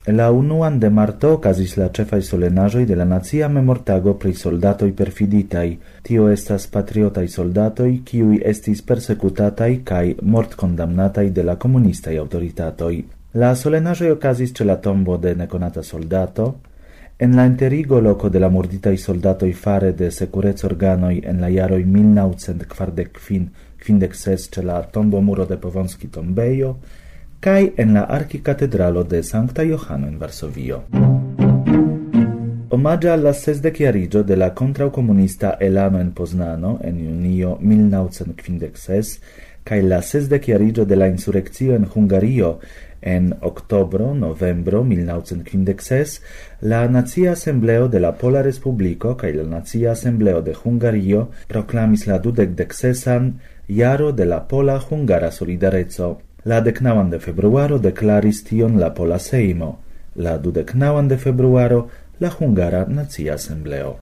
La 1 de marto okazis la ĉefaj solenaĵoj de la nacia memortago pri soldatoj perfiditaj. Tio estas patriotaj soldatoj, kiuj estis persekutataj kaj mortkondamnataj de la komunistaj aŭtoritatoj. La solenaĵoj okazis ĉe la tombo de nekonata soldato, en la enterigo loko de la murditaj soldatoj fare de sekurec-organoj en la jaroj 1945-56 ĉe la tombomuro de Povonski tombejo, kaj en la arkikatedralo de Sankta Johano en Varsovio. Omaĝa al la 60-jarigio de la kontraŭkomunista elano en Poznano en junio 1956 kaj la 60-jarigio de la insurekcio en Hungario en oktobro-novembro 1956, la Nacia Asembleo de la Pola Respubliko kaj la Nacia Asembleo de Hungario proklamis la 26. jaro de la Pola-Hungara Solidareco. La 19 de februaro deklaris tion la Pola Sejmo, la 29 de februaro la Hungara Nacia Asembleo.